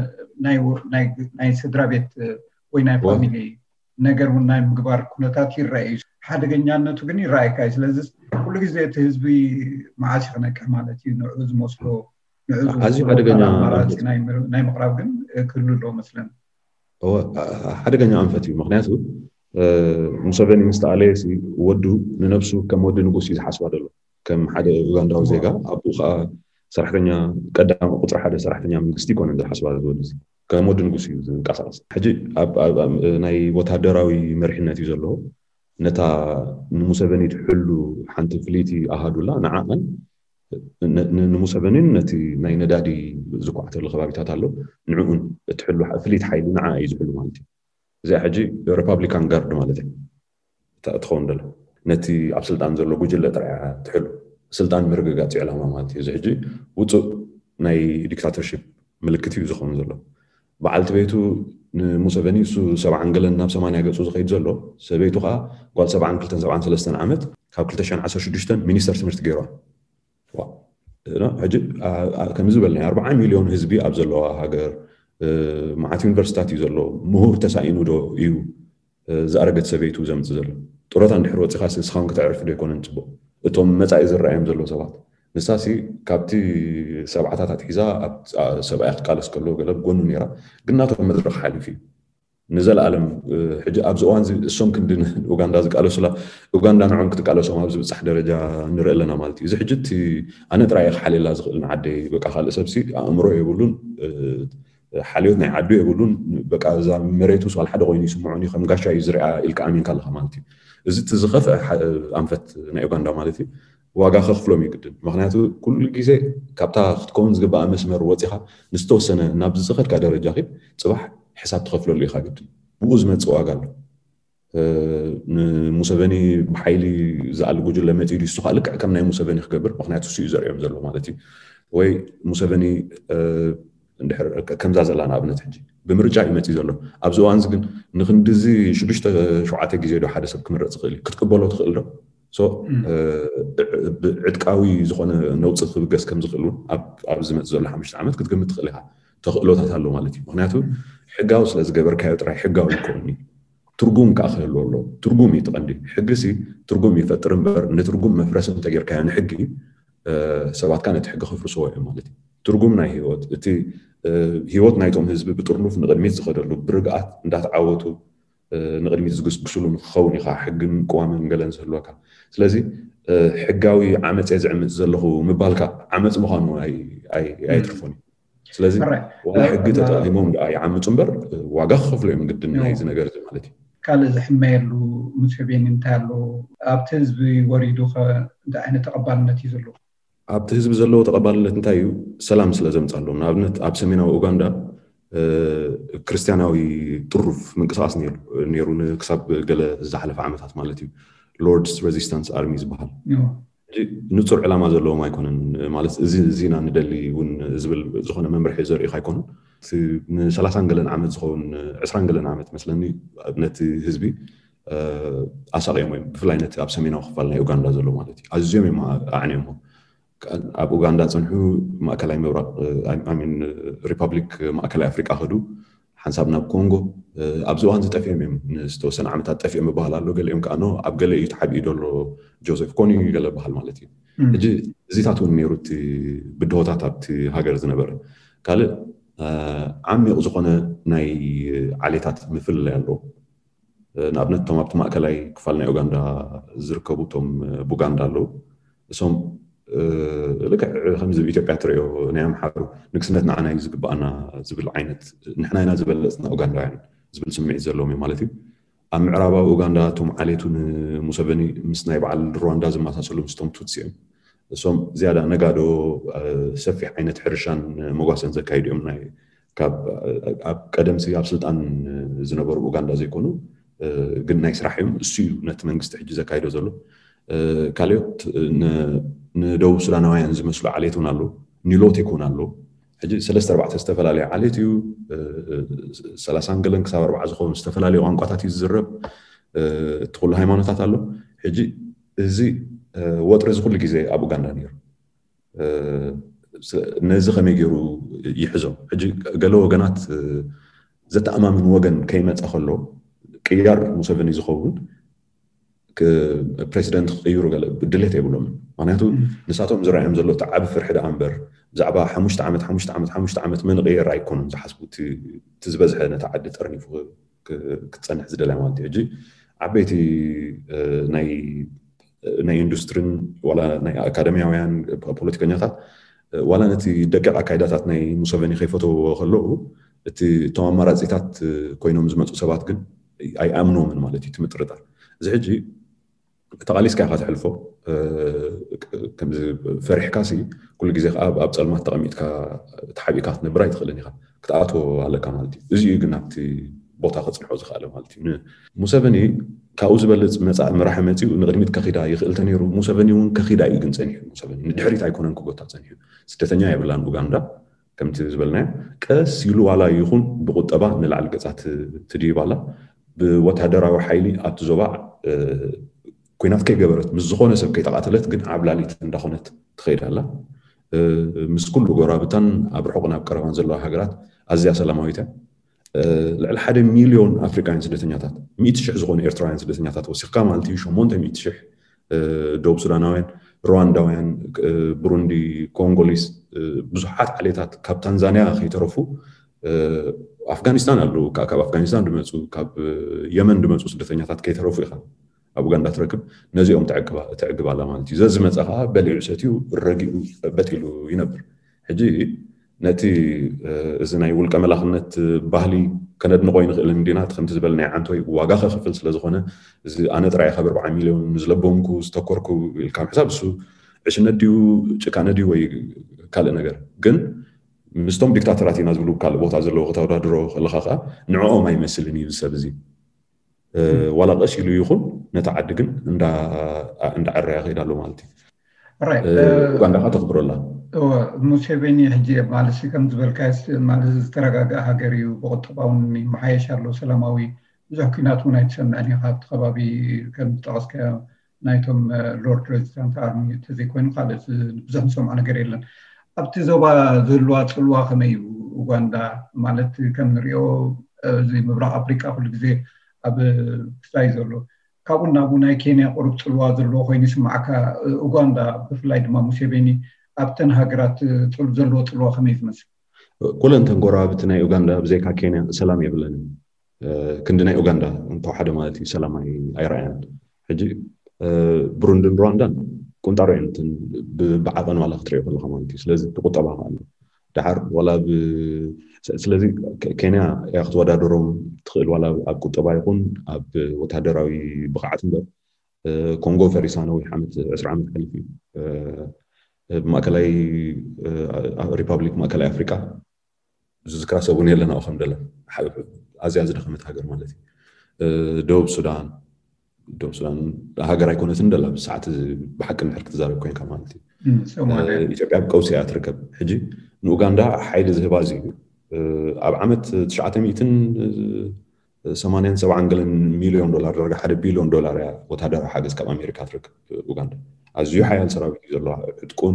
ናይ ስድራ ቤት ወይ ናይ ፋሚሊ ነገር እውን ናይ ምግባር ኩነታት ይረአዩ ሓደገኛነቱ ግን ይረአይካ ስለዚ ኩሉ ግዜ እቲ ህዝቢ መዓስ ይኽነቅሕ ማለት እዩ ንዕኡ ዝመስሎ ኣዝዩ ሓደገኛ ናይ ምቕራብ ግን ክህሉ ኣለዎ መስለኒ ሓደገኛ ኣንፈት እዩ ምክንያቱ ሙሴቬኒ ምስ ተኣለየ ወዱ ንነብሱ ከም ወዲ ንጉስ እዩ ዝሓስባ ዘሎ ከም ሓደ ኡጋንዳዊ ዜጋ ኣቡኡ ከዓ ሰራሕተኛ ቀዳሚ ቁፅሪ ሓደ ሰራሕተኛ መንግስቲ ይኮነ ዝሓስባ ዝወዱ ከም ወዲ ንጉስ እዩ ዝንቀሳቐስ ሕጂ ናይ ወታደራዊ መሪሕነት እዩ ዘለዎ ነታ ንሙሴቬኒ ትሕሉ ሓንቲ ፍሊቲ ኣሃዱላ ንዓቐን ንሙሴቬኒን ነቲ ናይ ነዳዲ ዝኳዕተሉ ከባቢታት ኣሎ ንዕኡን ትሕሉ ፍሊት ሓይሊ ንዓ እዩ ዝሕሉ ማለት እዩ እዚ ሕጂ ሪፐብሊካን ጋርድ ማለት እዩ ትኸውን ደሎ ነቲ ኣብ ስልጣን ዘሎ ጉጅለ ጥራይ ትሕሉ ስልጣን ምርግጋፅ ዕላማ ማለት እዩ እዚ ሕጂ ውፁእ ናይ ዲክታተርሺፕ ምልክት እዩ ዝኸውን ዘሎ በዓልቲ ቤቱ ንሙሴቬኒ እሱ ሰብዓን ገለን ናብ ሰማንያ ገፁ ዝኸይድ ዘሎ ሰበይቱ ከዓ ጓል ሰብዓን ክልተን ሰብዓን ሰለስተን ዓመት ካብ ክልተ ሽሕን ዓሰርተ ሽዱሽተ ሚኒስተር ትምህርቲ ገይሯ ሕጂ ከም ዝበልና ኣርባዓ ሚልዮን ህዝቢ ኣብ ዘለዋ ሃገር መዓት ዩኒቨርሲታት እዩ ዘሎ ምሁር ተሳኢኑ ዶ እዩ ዝኣረገት ሰበይቱ ዘምፅእ ዘሎ ጡረታ እንድሕር ወፂኻ ስኻውን ክትዕርፍ ዶ ይኮነን ፅቡቕ እቶም መጻኢ ዝረኣዮም ዘሎ ሰባት ንሳሲ ካብቲ ሰብዓታት ሒዛ ኣብ ሰብኣይ ክትቃለስ ከሎ ገለ ጎኑ ነይራ ግን ናቶም መድረኽ ሓሊፍ እዩ ንዘለኣለም ሕጂ ኣብዚ እዋን እሶም ክንዲ ኡጋንዳ ዝቃለሱላ ኡጋንዳ ንዖም ክትቃለሶም ኣብ ዝብፃሕ ደረጃ ንርኢ ኣለና ማለት እዩ እዚ ሕጂ እቲ ኣነ ጥራይ ክሓልየላ ዝኽእል ንዓደይ በቃ ካልእ ሰብሲ ኣእምሮ የብሉን ሓልዮት ናይ ዓዱ የብሉን በቃ እዛ መሬቱ ስዋል ሓደ ኮይኑ ይስምዑኒ ከም ጋሻ እዩ ዝሪኣ ኢልካ ኣሚንካ ኣለኻ ማለት እዩ እዚ እቲ ዝኸፍአ ኣንፈት ናይ ኡጋንዳ ማለት እዩ ዋጋ ከኽፍሎም ይግድን ምክንያቱ ኩሉ ግዜ ካብታ ክትከውን ዝግባእ መስመር ወፂኻ ንዝተወሰነ ናብ ዝኸድካ ደረጃ ኺድ ፅባሕ ሕሳብ ትኸፍለሉ ኢኻ ግድን ብኡ ዝመፅእ ዋጋ ኣሎ ንሙሴቬኒ ብሓይሊ ዝኣሊ ጉጅለ መፂኡ ድዩ እሱ ከዓ ልክዕ ከም ናይ ሙሴቬኒ ክገብር ምክንያቱ እሱ እዩ ዘርእዮም ዘሎ ማለት እዩ ወይ ሙሴቬኒ እንድሕር ከምዛ ዘላ ንኣብነት ሕጂ ብምርጫ እዩ መፂኡ ዘሎ ኣብዚ እዋን ግን ንክንዲዚ ሽዱሽተ ሸውዓተ ግዜ ዶ ሓደ ሰብ ክምረፅ ዝኽእል እዩ ክትቅበሎ ትኽእል ዶ ሶ ዕጥቃዊ ዝኾነ ነውፅእ ክብገስ ከም ዝኽእል እውን ኣብ ዝመፅእ ዘሎ ሓሙሽተ ዓመት ክትግምት ትኽእል ኢኻ ተኽእሎታት ኣሎ ማለት እዩ ምክንያቱ ሕጋዊ ስለ ዝገበርካዮ ጥራይ ሕጋዊ ይኮኒ ትርጉም ከዓ ክህልዎ ኣሎ ትርጉም እዩ ትቐንዲ ሕጊሲ ትርጉም ይፈጥር እምበር ንትርጉም መፍረስ እንተጌርካዮ ንሕጊ ሰባትካ ነቲ ሕጊ ከፍርስዎ እዮም ማለት እዩ ትርጉም ናይ ህይወት እቲ ህይወት ናይቶም ህዝቢ ብጥርኑፍ ንቕድሚት ዝኸደሉ ብርግኣት እንዳተዓወቱ ንቕድሚት ዝግስግስሉን ክኸውን ኢኻ ሕግን ቅዋምን ገለን ዝህልወካ ስለዚ ሕጋዊ ዓመፅ ዝዕምፅ ዘለኹ ምባልካ ዓመፅ ምዃኑ ኣይትርፎን ስለዚ ዋላ ሕጊ ተጠቒሞም ይዓምፁ እምበር ዋጋ ክኸፍሉ እዮም ግድን ናይዚ ነገር እዚ ማለት እዩ ካልእ ዝሕመየሉ ሙሴቬኒ እንታይ ኣሎ ኣብቲ ህዝቢ ወሪዱ ኸ እንታይ ዓይነት ተቐባልነት እዩ ዘለዎ ኣብቲ ህዝቢ ዘለዎ ተቐባልነት እንታይ እዩ ሰላም ስለ ዘምፅእ ኣሎ ንኣብነት ኣብ ሰሜናዊ ኡጋንዳ ክርስቲያናዊ ጥሩፍ ምንቅስቓስ ነይሩ ክሳብ ገለ ዝሓለፈ ዓመታት ማለት እዩ ሎርድስ ሬዚስታንስ ኣርሚ ዝበሃል ንፁር ዕላማ ዘለዎም ኣይኮነን ማለት እዚ ዜና ንደሊ እውን ዝብል ዝኾነ መምርሒ ዘርእኻ ኣይኮነን ንሰላሳን ገለን ዓመት ዝኸውን ዕስራን ገለን ዓመት መስለኒ ነቲ ህዝቢ ኣሳቒዮም እዮም ብፍላይ ነቲ ኣብ ሰሜናዊ ክፋል ናይ ኡጋንዳ ዘሎ ማለት እዩ ኣዝዮም እዮም ኣዕንዮም ኣብ ኡጋንዳ ፀንሑ ማእከላይ ምብራቅ ኣሚን ሪፐብሊክ ማእከላይ ኣፍሪቃ ኸዱ ሓንሳብ ናብ ኮንጎ ኣብዚ እዋን ዝጠፍዮም እዮም ንዝተወሰነ ዓመታት ጠፍዮም ይበሃል ኣሎ ገሊኦም ከዓ ኖ ኣብ ገለ እዩ ተሓቢኡ ደሎ ጆሴፍ ኮኒ ገለ በሃል ማለት እዩ ሕጂ እዚታት እውን ነይሩ እቲ ብድሆታት ኣብቲ ሃገር ዝነበረ ካልእ ዓሚቕ ዝኾነ ናይ ዓሌታት ምፍልላይ ኣለዎ ንኣብነት እቶም ኣብቲ ማእከላይ ክፋል ናይ ኡጋንዳ ዝርከቡ እቶም ቡጋንዳ ኣለዉ እሶም ልክዕ ከምዚ ኢትዮጵያ ትሪኦ ናይ ኣምሓሩ ንግስነት ንዓና እዩ ዝግባአና ዝብል ዓይነት ንሕና ኢና ዝበለፅና ኡጋንዳውያን ዝብል ስምዒት ዘለዎም እዩ ማለት እዩ ኣብ ምዕራባዊ ኡጋንዳ እቶም ዓሌቱ ንሙሴቬኒ ምስ ናይ በዓል ሩዋንዳ ዝመሳሰሉ ምስቶም ቱትሲ እዮም እሶም ዝያዳ ነጋዶ ሰፊሕ ዓይነት ሕርሻን መጓሰን ዘካይዱ እዮም ናይ ካብ ኣብ ቀደምሲ ኣብ ስልጣን ዝነበሩ ኡጋንዳ ዘይኮኑ ግን ናይ ስራሕ እዮም እሱ እዩ ነቲ መንግስቲ ሕጂ ዘካይዶ ዘሎ ካልኦት ንደቡብ ሱዳናውያን ዝመስሉ ዓሌት እውን ኣሎ ኒሎቲክ እውን ኣሎ ሕጂ ሰለስተ ኣርባዕተ ዝተፈላለዩ ዓሌት እዩ ሰላሳ ገለን ክሳብ ኣርባዓ ዝኾኑ ዝተፈላለዩ ቋንቋታት እዩ ዝዝረብ እቲ ኩሉ ሃይማኖታት ኣሎ ሕጂ እዚ ወጥሪ እዚ ኩሉ ግዜ ኣብ ኡጋንዳ ነይሩ ነዚ ከመይ ገይሩ ይሕዞ ሕጂ ገለ ወገናት ዘተኣማምን ወገን ከይመፀ ከሎ ቅያር ሙሰቨኒ ዝኸውን ፕሬዚደንት ክቅይሩ ገለ ድሌት የብሎም ምክንያቱ ንሳቶም ዝረኣዮም ዘሎ ተዓቢ ፍርሒ ዳ እምበር ብዛዕባ ሓሙሽተ ዓመት ሓሙሽተ ዓመት ሓሙሽተ ዓመት መን ቅየር ኣይኮኑን ዝሓስቡ እቲ ዝበዝሐ ነቲ ዓዲ ጠርኒፉ ክትፀንሕ ዝደልያ ማለት እዩ ሕጂ ዓበይቲ ናይ ናይ ኢንዱስትሪን ዋላ ናይ ኣካደሚያውያን ፖለቲከኛታት ዋላ ነቲ ደቂቕ ኣካይዳታት ናይ ሙሰቨኒ ከይፈተዎ ከለዉ እቲ እቶም ኣማራፂታት ኮይኖም ዝመፁ ሰባት ግን ኣይኣምኖምን ማለት እዩ ትምጥርጣር እዚ ሕጂ ተቓሊስካ ኢኻ ትሕልፎ ከምዚ ፈሪሕካሲ ኩሉ ግዜ ከዓ ኣብ ፀልማት ተቐሚጥካ ተሓቢእካ ክትነብር ኣይትኽእልን ኢኻ ክትኣትዎ ኣለካ ማለት እዩ እዚ ግን ኣብቲ ቦታ ክፅንሖ ዝኽኣለ ማለት እዩ ሙሰቨኒ ካብኡ ዝበልፅ መፃእ መራሒ መፂኡ ንቅድሚት ከኺዳ ይኽእል ተነይሩ ሙሰቨኒ እውን ከኺዳ እዩ ግን ፀኒሑ ሙሰቨኒ ንድሕሪት ኣይኮነን ክጎታ ፀኒሑ ስደተኛ የብላን ኡጋንዳ ከምቲ ዝበልናዮ ቀስ ኢሉ ዋላ ይኹን ብቁጠባ ንላዕሊ ገፃት ትድይብ ኣላ ብወታደራዊ ሓይሊ ኣብቲ ዞባ ኩናት ከይገበረት ምስ ዝኾነ ሰብ ከይተቃተለት ግን ዓብላሊት እንዳኾነት ትኸይድ ኣላ ምስ ኩሉ ጎራብታን ኣብ ርሑቕን ኣብ ቀረባን ዘለዋ ሃገራት ኣዝያ ሰላማዊት እያ ልዕሊ ሓደ ሚልዮን ኣፍሪካውያን ስደተኛታት ሚእቲ ሽሕ ዝኾኑ ኤርትራውያን ስደተኛታት ወሲኽካ ማለት እዩ ሸሞንተ ሚእቲ ሽሕ ደቡብ ሱዳናውያን ሩዋንዳውያን ብሩንዲ ኮንጎሊስ ብዙሓት ዓሌታት ካብ ታንዛንያ ከይተረፉ ኣፍጋኒስታን ኣለዉ ካብ ኣፍጋኒስታን ድመፁ ካብ የመን ድመፁ ስደተኛታት ከይተረፉ ኢኻ ኣብ ኡጋንዳ ትረክብ ነዚኦም ትዕግብ ኣላ ማለት እዩ ዘዚ መፀ ከዓ በሊዑ ሰትዩ ረጊኡ በጢሉ ይነብር ሕጂ ነቲ እዚ ናይ ውልቀ መላኽነት ባህሊ ከነድንቆ ይንኽእል እንዲና ከምቲ ዝበል ናይ ዓንተ ወይ ዋጋ ከኽፍል ስለ ዝኾነ እዚ ኣነ ጥራይ ካብ ኣርባዓ ሚልዮን ዝለቦምኩ ዝተኮርኩ ኢልካ ምሕሳብ እሱ ዕሽነት ድዩ ጭካነ ድዩ ወይ ካልእ ነገር ግን ምስቶም ዲክታተራት ኢና ዝብሉ ካልእ ቦታ ዘለዎ ከተወዳድሮ ከለኻ ከዓ ንዕኦም ኣይመስልን እዩ ሰብ እዚ ዋላ ቀስ ኢሉ ይኹን ነቲ ዓዲ ግን እንዳዕረያ ከይዳ ኣሎ ማለት እዩ ኡጋንዳ ከዓ ተኽብረላ ሙሴቬኒ ሕጂ ማለት ከም ዝበልካስ ማለት ዝተረጋግአ ሃገር እዩ ብቁጠባውን ይመሓየሽ ኣሎ ሰላማዊ ብዙሕ ኩናት እውን ኣይተሰምዐን እዩ ካብቲ ከባቢ ከም ዝጠቐስካዮ ናይቶም ሎርድ ሬዚስታንት ኣርሚ ተዘይኮይኑ ካልእ ብዙሕ ንሰምዖ ነገር የለን ኣብቲ ዞባ ዘለዋ ፅልዋ ከመይ እዩ ኡጋንዳ ማለት ከም ንሪኦ እዚ ምብራቕ ኣፍሪቃ ኩሉ ግዜ ኣብ ክሳይ ዘሎ ካብኡ ናብኡ ናይ ኬንያ ቁሩብ ፅልዋ ዘለዎ ኮይኑ ይስማዓካ ኡጋንዳ ብፍላይ ድማ ሙሴቬኒ ኣብተን ሃገራት ዘለዎ ፅልዋ ከመይ ዝመስል ኩለንተን ጎራብቲ ናይ ኡጋንዳ ብዘይካ ኬንያ ሰላም የብለን ክንዲ ናይ ኡጋንዳ እንተወሓደ ማለት እዩ ሰላም ኣይረኣያን ሕጂ ብሩንድን ሩዋንዳን ቁንጣሮ እየን ብዓቐን ዋላ ክትሪኦ ከለካ ማለት እዩ ስለዚ ትቁጠባ ኣሎ ድሓር ዋላ ስለዚ ኬንያ እያ ክትወዳደሮም ትኽእል ዋላ ኣብ ቁጠባ ይኹን ኣብ ወታደራዊ ብቕዓት እምበር ኮንጎ ፈሪሳ ነዊሕ ዓመት ዕስራ ዓመት ሓሊፉ እዩ ማእከላይ ሪፐብሊክ ማእከላይ ኣፍሪካ ዝዝክራ ሰብ እውን የለና ከም ደለ ኣዝያ ዝደኸመት ሃገር ማለት እዩ ደቡብ ሱዳን ደቡብ ሱዳን ሃገር ኣይኮነትን ደላ ብሰዓት ብሓቂ ንድሕር ክትዛረብ ኮንካ ማለት እዩ ኢትዮጵያ ብቀውሲ እያ ትርከብ ሕጂ ንኡጋንዳ ሓይሊ ዝህባ እዚ እዩ ኣብ ዓመት ትሽዓተ ሚእትን ሰማንያን ሰብዓን ገለን ሚልዮን ዶላር ደረጃ ሓደ ቢልዮን ዶላር እያ ወታደራዊ ሓገዝ ካብ ኣሜሪካ ትረክብ ኡጋንዳ ኣዝዩ ሓያል ሰራዊት እዩ ዘለዋ ዕጥቁን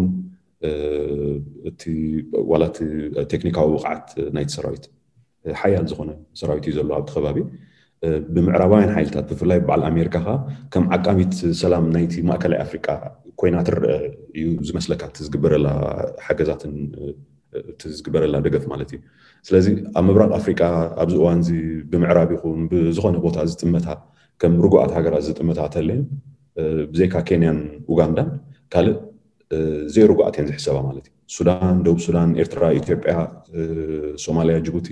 እቲ ዋላ እቲ ቴክኒካዊ ብቕዓት ናይቲ ሰራዊት ሓያል ዝኾነ ሰራዊት እዩ ዘለዎ ኣብቲ ከባቢ ብምዕራባውያን ሓይልታት ብፍላይ በዓል ኣሜሪካ ከዓ ከም ዓቃሚት ሰላም ናይቲ ማእከላይ ኣፍሪቃ ኮይና ትርአ እዩ ዝመስለካ እቲ ዝግበረላ ሓገዛትን እቲ ዝግበረላ ደገፍ ማለት እዩ ስለዚ ኣብ ምብራቕ ኣፍሪቃ ኣብዚ እዋን እዚ ብምዕራብ ይኹን ብዝኾነ ቦታ ዝጥመታ ከም ርጉኣት ሃገራት ዝጥመታ ተለየን ብዘይካ ኬንያን ኡጋንዳን ካልእ ዘይርጉኣት እየን ዝሕሰባ ማለት እዩ ሱዳን ደቡብ ሱዳን ኤርትራ ኢትዮጵያ ሶማልያ ጅቡቲ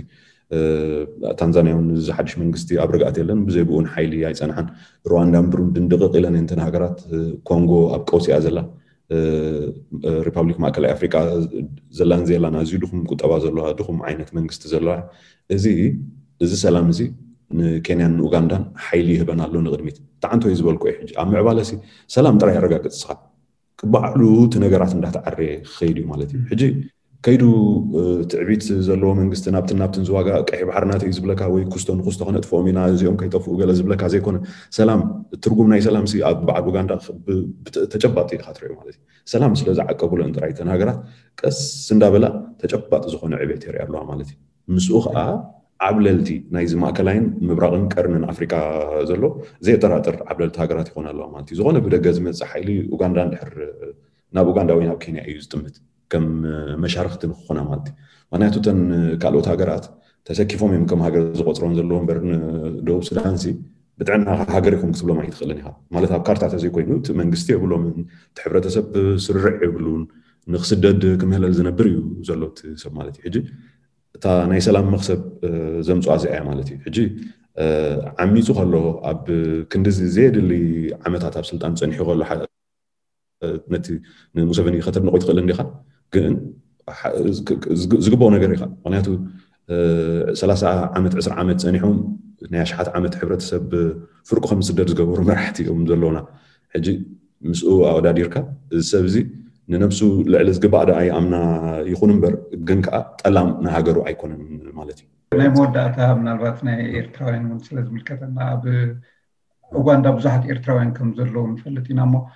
ታንዛንያ እውን ዝሓድሽ መንግስቲ ኣብ ርግኣት የለን ብዘይ ብኡን ሓይሊ ኣይፀንሐን ሩዋንዳን ብሩንድን ድቕቕ ኢለን እየን ሃገራት ኮንጎ ኣብ ቀውሲ እያ ዘላ ريبابليك ماكل أفريقيا زلان زيلان أزيدهم كتابة زلوا دهم عينة منجست زلوا زي زي سلام زي كينيا أوغندا حيلي هبنا لون غرميت تعنتو يزبل كويح عم عبالسي سلام ترى يرجع كتصح بعلو تنجرات ندحت عري خيري مالتي حجي كيدو تعبيت زلوا منجست نابت نابت زواجا كحب حرنات يزبلكا وي كستون كستون خنت فومينا زيهم كيطفوا قال زبلكا زي كون سلام الترجم ناي سلام سي بعد أوغندا تجبطي خاطري مالتي سلام سلازع قبول انت رايت نهاجرات قس سندابلا تجبط زخون عبيت يري الله مالتي مسوخ ا عبللتي نايز ماكلاين مبرقن قرن افريكا زلو زي طراطر عبللت هاجرات يكون الله مالتي زغونه بدغز مص حيلي اوغندا ندحر ناب اوغندا وين كينيا ايز تمت كم مشارخت نخونا مالتي معناته تن كالوت هاجرات تسكيفهم يمكن هاجر زقطرون زلو برن دوب سودانسي بتعنا هاجركم كتبلو ما يدخلني ها مالتها كارتا تزي كوينو منغستي يقولوا من تحبرتسب سرع يقولون نخسدد كم هلال زنبريو زلوت سب مالتي حجي تا ناي سلام مخسب زمصو ازي مالتي حجي عميتو خلو اب كندز زيد اللي عمتات اب سلطان صنحي خلو حد نتي موسفني خطر نقول تقول لي خا كن زغبو نغير يخا معناته ثلاثة عامت عشر عامت صنحهم ناي شحات عامت حبرتسب فرق خمس درز غبر مرحتي ام زلونا حجي مسؤو اوداديركا السبزي ننفسو لعلز قبعد أي أمنا يكون مبر جنكا ألام نهاجرو أيكون مالتي. لا مودة من الوقتنا إيرتراوين ونسلز ملكتنا ب أوغندا بزحت إيرتراوين كم زلوا مفلتين مو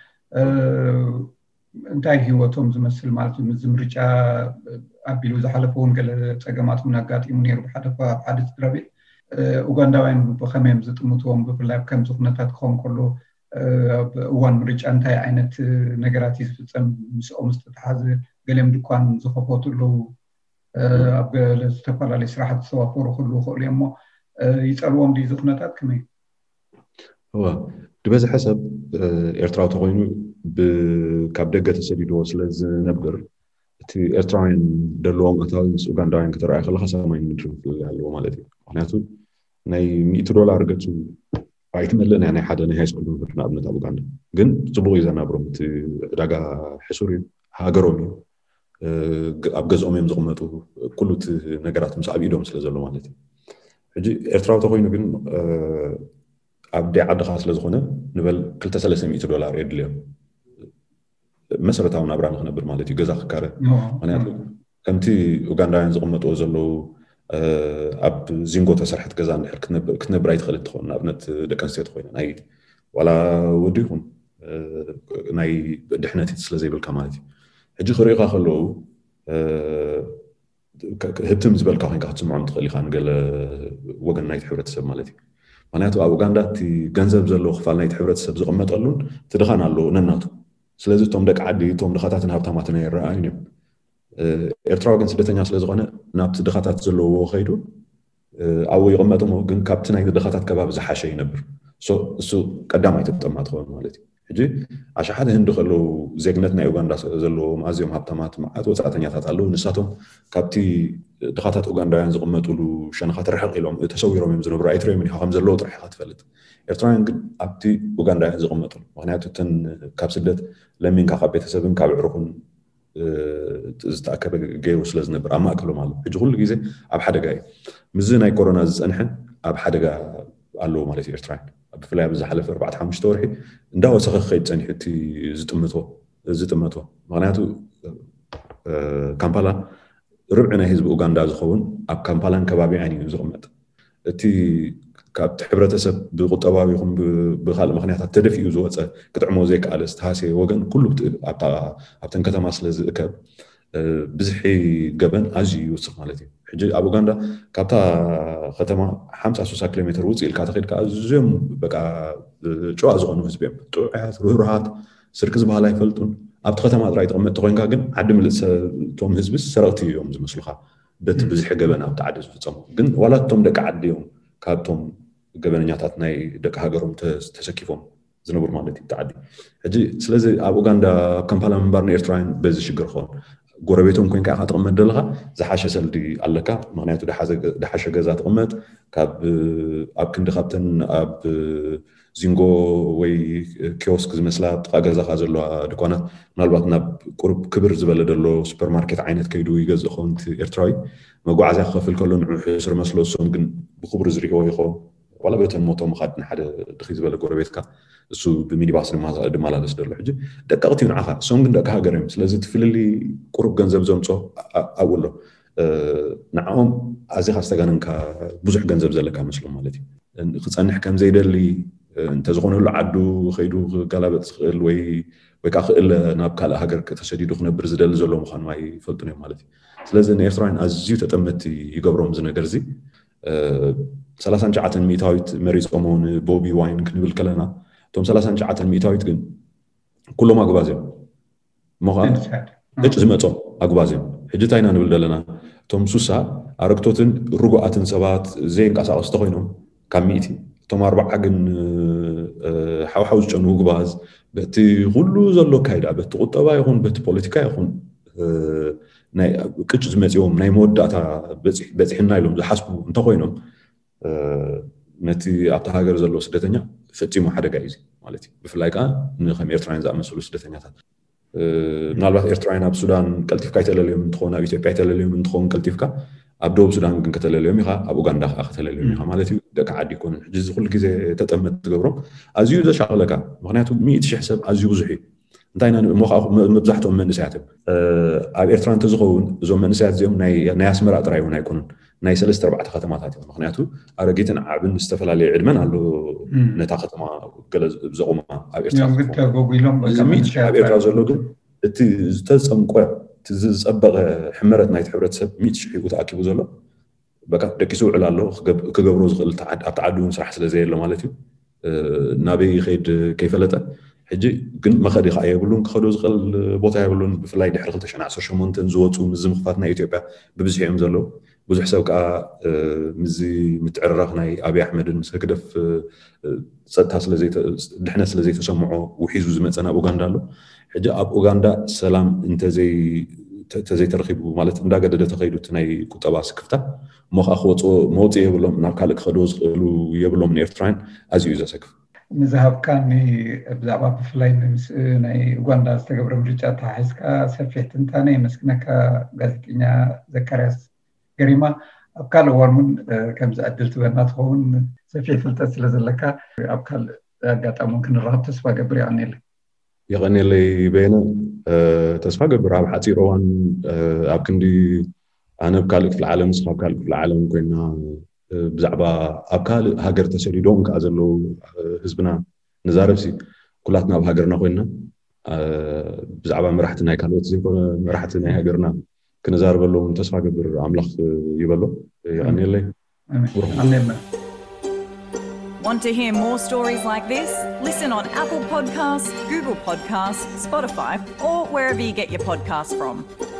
انتهي هو توم زمسل مالتي مزمرجة أبيلو زحلفون قال تجمعات مناقات يمنير بحدث حادث دربي أوغندا وين بخميم زت متوم بفلاب كم زخنتات خون كله وان مريج أنتي عينت نجاراتي ستم مسؤول مستحاز قلم دكان زخبوت له أبغى لستقبل على إسراحة سوافور خلو خلي أما يسألوهم دي زخنتات كمي هو دبز حسب إرتراو تقولين بكابدقة السديد وصلز نبقر تي إرتراين دلوم أتاويس أوغنداين كتر آخر خاصة ما يمدرون في الوم مالتي معناته ناي مئة دولار قتو አይተመለን ያኔ ሓደ ናይ ሃይስኩል መምህር ንኣብነት ኣብ ኡጋንዳ ግን ጽቡቕ ይዘናብሮም እቲ ዕዳጋ ሕሱር ሃገሮም እዩ ኣብ ገዝኦም እዮም ዝቕመጡ ኩሉ እቲ ነገራት ምስ ኣብ ኢዶም ስለ ዘሎ ማለት እዩ ሕጂ ኤርትራዊ ተኮይኑ ግን ኣብ ዳይ ዓድኻ ስለ ዝኾነ ንበል ክልተ ሰለስተ ሚእቲ ዶላር የድልዮም መሰረታዊ ናብራ ንኽነብር ማለት እዩ ገዛ ክካረ ምክንያቱ ከምቲ ኡጋንዳውያን ዝቕመጥዎ ዘለዉ أب زينغو تسرحت كذا نحر كنا كنا برايت خلت تخون أبنت دكان سيد خوينا ناي ولا وديهم ناي دحنا تتصل زي بالكمالتي هجي خريقة خلو هبتم زبال كاهين كهت سمعهم تخلي خان قال وجن نايت حبرت السب مالتي معناته أبو غاندا تي جنزب زلو خفال نايت حبرت السب زقمة قالون تدخان على لو نناتو سلازو توم دك عدي توم دخاتنا هبتماتنا يرأيني ኤርትራው ግን ስደተኛ ስለዝኾነ ናብ ድኻታት ዘለዎ ኸይዱ ኣው ይቕመጥሞ ግን ካብቲ ናይ ድኻታት ከባቢ ዝሓሸ ይነብር ሶ እሱ ቀዳማይ ተጠማት ኾነ ማለት እዩ ሕጂ ኣሽሓት ህንዲ ከለው ዜግነት ናይ ኡጋንዳ ዘለዎም ኣዝዮም ሃብታማት መዓት ወፃእተኛታት ኣለዉ ንሳቶም ካብቲ ድኻታት ኡጋንዳውያን ዝቕመጡሉ ሸነኻት ርሕቕ ኢሎም ተሰዊሮም እዮም ዝነብሩ ኣይትሪኦም ኢኻ ከም ዘለዎ ጥራሕ ኢኻ ትፈልጥ ኤርትራውያን ግን ኣብቲ ኡጋንዳውያን ዝቕመጡሉ ምክንያቱ እተን ካብ ስደት ለሚንካ ካብ ቤተሰብን ካብ ዕሩኹን ዝተኣከበ ገይሩ ስለ ዝነብር ኣብ ማእከሎም ኣሎ ሕጂ ኩሉ ግዜ ኣብ ሓደጋ እዩ ምዝ ናይ ኮሮና ዝፀንሐ ኣብ ሓደጋ ኣለዎ ማለት እዩ ኤርትራውያን ብፍላይ ኣብ ዝሓለፈ ኣርባዕተ ሓሙሽተ ወርሒ እንዳወሰኸ ክኸይድ ፀኒሑ እቲ ዝጥምቶ ዝጥመቶ ምክንያቱ ካምፓላ ርብዒ ናይ ህዝቢ ኡጋንዳ ዝኸውን ኣብ ካምፓላን ከባቢዓን እዩ ዝቕመጥ እቲ ካብቲ ሕብረተሰብ ብቁጠባዊ ይኹን ብኻልእ ምክንያታት ተደፊኡ ዝወፀ ክጥዕሞ ዘይከኣለ ዝተሃሰየ ወገን ኩሉ ኣብተን ከተማ ስለ ዝእከብ ብዝሒ ገበን ኣዝዩ ይውስኽ ማለት እዩ ሕጂ ኣብ ኡጋንዳ ካብታ ከተማ ሓምሳ ሽዱሽተ ኪሎ ሜትር ውፅእ ኢልካ ተኸይድካ ኣዝዮም በቃ ጨዋ ዝኾኑ ህዝቢ እዮም ጥዑያት ርህሩሃት ስርቂ ዝበሃል ኣይፈልጡን ኣብቲ ከተማ ጥራይ ተቐመጥቲ ኮይንካ ግን ዓዲ ምልእ እቶም ህዝብስ ሰረቕቲ እዮም ዝመስሉኻ በቲ ብዝሒ ገበን ኣብቲ ዓዲ ዝፍፀሙ ግን ዋላ እቶም ደቂ ዓዲ እዮም ካብቶም ገበነኛታት ናይ ደቂ ሃገሮም ተሰኪፎም ዝነብሩ ማለት እዩ ተዓዲ ሕጂ ስለዚ ኣብ ኡጋንዳ ኣብ ካምፓላ ምንባር ንኤርትራውያን በዚ ሽግር ኾን ጎረቤቶም ኮይንካ ካጥቅመጥ ደለካ ዝሓሸ ሰልዲ ኣለካ ምክንያቱ ድሓሸ ገዛ ትቅመጥ ካብ ኣብ ክንዲ ካብተን ኣብ ዚንጎ ወይ ኪዮስክ ዝመስላ ጥቃ ገዛካ ዘለዋ ድኳናት ምናልባት ናብ ቁርብ ክብር ዝበለ ደሎ ሱፐርማርኬት ዓይነት ከይዱ ይገዝእ ኾን ኤርትራዊ መጓዓዝያ ክኸፍል ከሎ ንዑ ሕስር መስሎ እሶም ግን ብክብሪ ዝሪእዎ ይኾን ዋላ በተን ሞቶም ካድ ንሓደ ድኺ ዝበለ ጎረቤትካ እሱ ብሚኒባስ ድመላለስ ደሎ ሕጂ ደቀቕቲ ንዓኻ እሶም ግን ደቂ ሃገር እዮም ስለዚ ትፍልሊ ቁሩብ ገንዘብ ዘምፆ ኣብኡ ኣሎ ንዓኦም ኣዚኻ ዝተጋነንካ ብዙሕ ገንዘብ ዘለካ መስሎም ማለት እዩ ክፀንሕ ከም ዘይደሊ እንተዝኾነሉ ዓዱ ከይዱ ክጋላበጥ ዝኽእል ወይ ወይ ከዓ ክእል ናብ ካልእ ሃገር ተሰዲዱ ክነብር ዝደሊ ዘሎ ምዃኑ ኣይፈልጡን እዮም ማለት እዩ ስለዚ ንኤርትራውያን ኣዝዩ ተጠመቲ ይገብሮም እዚ ነገር እዚ ሰላሳ ወተሰዓተ ሚእታዊት መሪፆም እውን ቦቢ ዋይን ክንብል ከለና እቶም ሰላሳ ወተሰዓተ ሚእታዊት ግን ኩሎም ኣግባዝ እዮም ሞኻ እጭ ዝመፆም ኣግባዝ እዮም ሕጂ እንታይ ኢና ንብል ዘለና እቶም ሱሳ ኣረግቶትን ርጉኣትን ሰባት ዘይንቀሳቐሱ ተኮይኖም ካብ ሚእቲ እቶም ኣርባዓ ግን ሓውሓው ዝጨኑ ግባዝ በቲ ኩሉ ዘሎ ካይዳ በቲ ቁጠባ ይኹን በቲ ፖለቲካ ይኹን ናይ ቅጭ ዝመፅዎም ናይ መወዳእታ በፂሕና ኢሎም ዝሓስቡ እንተኮይኖም ነቲ ኣብቲ ሃገር ዘሎ ስደተኛ ፈፂሙ ሓደጋ እዩ ማለት እዩ ብፍላይ ከዓ ንከም ኤርትራውያን ዝኣመሰሉ ስደተኛታት ምናልባት ኤርትራውያን ኣብ ሱዳን ቀልጢፍካ ይተለለዮም እንትኾን ኣብ ኢትዮጵያ ይተለለዮም እንትኾን ቀልጢፍካ ኣብ ደቡብ ሱዳን ግን ከተለለዮም ኢኻ ኣብ ኡጋንዳ ከዓ ከተለለዮም ኢኻ ማለት እዩ ደቂ ዓዲ ይኮኑን ሕጂ ኩሉ ግዜ ተጠመጥ ትገብሮም ኣዝዩ ዘሻቕለካ ምክንያቱ ሚእቲ ሽሕ ሰብ ኣዝዩ ብዙሕ እዩ እንታይ ኢና መብዛሕትኦም መንእሰያት እዮም ኣብ ኤርትራ እንተዝኸውን እዞም መንእሰያት እዚኦም ናይ ኣስመራ ጥራይ እውን ኣይኮኑን ናይ ሰለስተ ኣርባዕተ ከተማታት እዮም ምክንያቱ ኣረጊትን ዓብን ዝተፈላለየ ዕድመን ኣሎ ነታ ከተማ ገለ ዘቑማ ኣብ ኤርትራ ኣብ ኤርትራ ዘሎ ግን እቲ ዝተፀምቆ እቲ ዝፀበቐ ሕመረት ናይቲ ሕብረተሰብ ሚእቲ ሽሕ ተኣኪቡ ዘሎ በቃ ደቂሱ ውዕል ኣሎ ክገብሮ ዝኽእል ኣብቲ ዓዲ እውን ስራሕ ስለዘየሎ ማለት እዩ ናበይ ይኸይድ ከይፈለጠ ሕጂ ግን መኸዲ ከዓ የብሉን ክኸዶ ዝኽእል ቦታ የብሉን ብፍላይ ድሕሪ ክልተ ሽሕን ዓሰርተ ሸሞንተ ዝወፁ ምዝ ምኽፋት ናይ ኢትዮጵያ ብብዝሒ እዮም ዘለዉ ብዙሕ ሰብ ከዓ ምዚ ምትዕርራኽ ናይ ኣብይ ኣሕመድን ምስ ህግደፍ ፀጥታ ድሕነት ስለዘይተሰምዖ ውሒዙ ዝመፀ ናብ ኡጋንዳ ኣሎ ሕጂ ኣብ ኡጋንዳ ሰላም እንተዘይተረኺቡ ማለት እንዳገደደ ተኸይዱት ናይ ቁጠባ ስክፍታ እሞ ከዓ ክወፅኦ መውፅእ የብሎም ናብ ካልእ ክኸዶ ዝኽእሉ የብሎም ንኤርትራውያን ኣዝዩ እዩ ዘሰክፍ ምዝሃብካኒ ብዛዕባ ብፍላይ ናይ ኡጋንዳ ዝተገብረ ምርጫ ተሓሒዝካ ሰፊሕ ትንታነ የመስግነካ ጋዜጠኛ ዘካርያስ ገሪማ ኣብ ካልእ እዋን እውን ከምዚ ዕድል ትበና ትኸውን ሰፊሕ ፍልጠት ስለ ዘለካ ኣብ ካልእ ኣጋጣሚ ክንራኸብ ተስፋ ገብር ይቀኒለ ይቀኒለይ በይነ ተስፋ ገብር ኣብ ሓፂር እዋን ኣብ ክንዲ ኣነ ኣብ ካልእ ክፍሊ ዓለም ንስኻ ኣብ ካልእ ክፍሊ ዓለም ኮይና ብዛዕባ ኣብ ካልእ ሃገር ተሰዲዶም ከዓ ዘለዉ ህዝብና ንዛረብሲ ኩላትና ኣብ ሃገርና ኮይና ብዛዕባ መራሕቲ ናይ ካልኦት ዘይኮነ መራሕቲ ናይ ሃገርና ክንዛረበሎም ተስፋ ገብር ኣምላኽ ይበሎ ይቀኒለይ ኣሜን Want to hear more stories like this? Listen on Apple Podcasts, Google Podcasts, Spotify, or wherever you get your podcasts from.